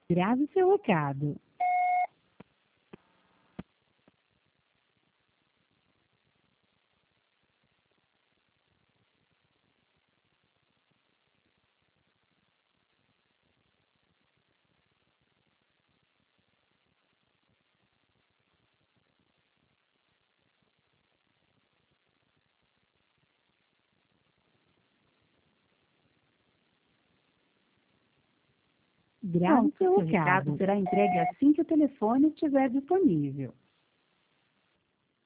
Grave seu recado. Grave seu recado. Será entregue assim que o telefone estiver disponível.